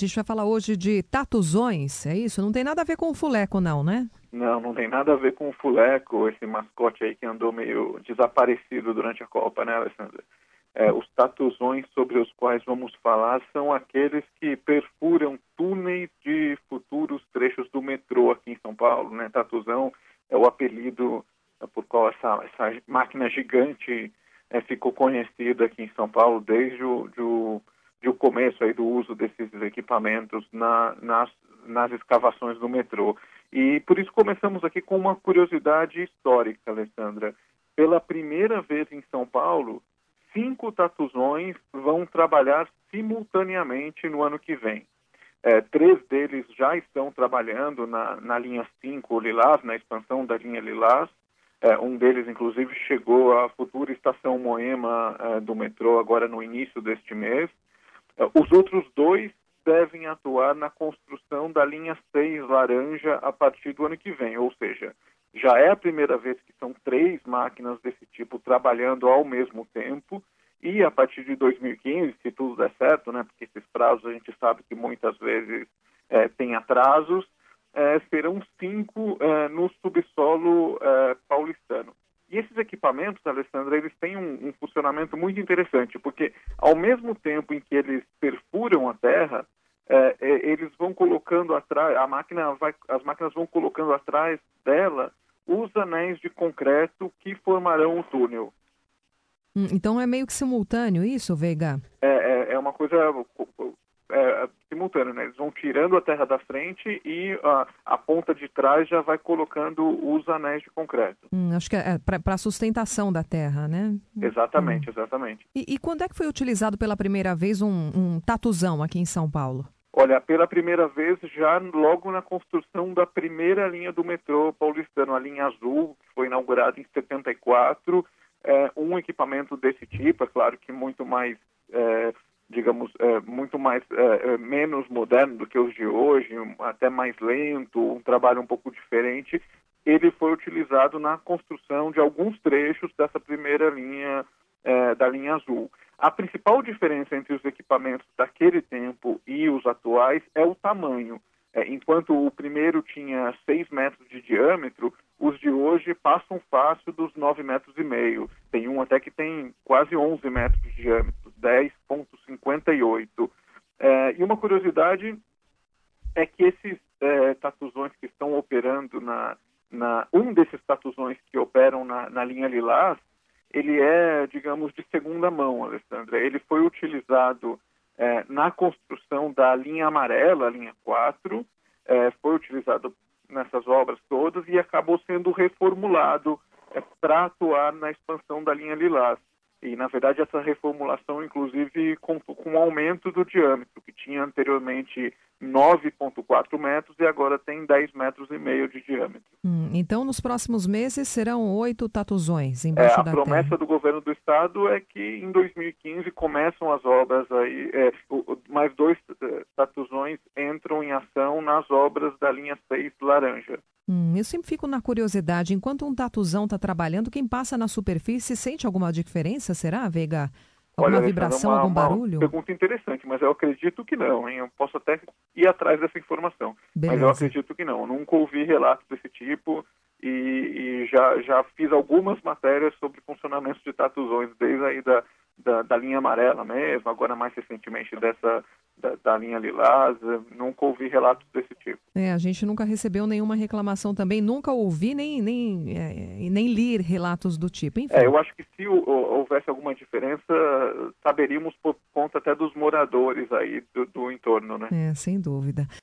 gente vai falar hoje de tatuzões, é isso? Não tem nada a ver com o fuleco não, né? Não, não tem nada a ver com o fuleco, esse mascote aí que andou meio desaparecido durante a Copa, né, Alessandra? Os tatuzões sobre os quais vamos falar são aqueles que perfuram túneis de futuros trechos do metrô aqui em São Paulo, né? Tatuzão é o apelido por qual essa máquina gigante ficou conhecida aqui em São Paulo desde o começo aí do uso desses equipamentos nas escavações do metrô. E por isso começamos aqui com uma curiosidade histórica, Alessandra. Pela primeira vez em São Paulo, 5 tatuzões vão trabalhar simultaneamente no ano que vem. 3 deles já estão trabalhando na linha 5 Lilás, na expansão da linha Lilás. Um deles, inclusive, chegou à futura estação Moema do metrô agora no início deste mês. Os outros 2 devem atuar na construção da linha 6 laranja a partir do ano que vem, ou seja, já é a primeira vez que são 3 máquinas desse tipo trabalhando ao mesmo tempo e a partir de 2015, se tudo der certo, né, porque esses prazos a gente sabe que muitas vezes tem atrasos, serão 5 no subsolo paulistano. E esses equipamentos, Alessandra, eles têm um funcionamento muito interessante, porque ao mesmo tempo em que eles perfuram a terra, eles vão colocando atrás, as máquinas vão colocando atrás dela os anéis de concreto que formarão o túnel. Então é meio que simultâneo isso, Veiga? É uma coisa simultânea, né? Eles vão tirando a terra da frente e a ponta de trás já vai colocando os anéis de concreto. Acho que é para a sustentação da terra, né? Exatamente, exatamente. E quando é que foi utilizado pela primeira vez um tatuzão aqui em São Paulo? Olha, pela primeira vez já logo na construção da primeira linha do metrô paulistano, a linha azul, que foi inaugurada em 74, um equipamento desse tipo, é claro que muito mais, menos moderno do que os de hoje, até mais lento, um trabalho um pouco diferente, ele foi utilizado na construção de alguns trechos dessa primeira linha, da linha azul. A principal diferença entre os equipamentos daquele tempo e os atuais é o tamanho. Enquanto o primeiro tinha 6 metros de diâmetro, os de hoje passam fácil dos 9,5 metros. Tem um até que tem quase 11 metros de diâmetro, 10,58. E uma curiosidade é que esses tatuzões que estão operando um desses tatuzões que operam na linha Lilás, ele é, digamos, de segunda mão, Alessandra. Ele foi utilizado na construção da linha amarela, a linha 4, foi utilizado nessas obras todas e acabou sendo reformulado para atuar na expansão da linha Lilás. E, na verdade, essa reformulação, inclusive, contou com um aumento do diâmetro, que tinha anteriormente 9,4 metros e agora tem 10,5 metros de diâmetro. Então, nos próximos meses, serão 8 tatuzões embaixo da terra. A promessa do governo do estado é que em 2015 começam as obras aí, mais 2 tatuzões entram em ação nas obras da linha 6 laranja. Eu sempre fico na curiosidade, enquanto um tatuzão está trabalhando, quem passa na superfície sente alguma diferença, será, Veiga? Alguma vibração, algum barulho? Uma pergunta interessante, mas eu acredito que não, hein? Eu posso até ir atrás dessa informação, Beleza. Mas eu acredito que não. Eu nunca ouvi relatos desse tipo e já fiz algumas matérias sobre funcionamento de tatuzões, desde aí da linha amarela mesmo, agora mais recentemente da linha Lilás, nunca ouvi relatos desse tipo. A gente nunca recebeu nenhuma reclamação também, nunca ouvi nem li relatos do tipo, enfim. Eu acho que se houvesse alguma diferença, saberíamos por conta até dos moradores aí do entorno, né? Sem dúvida.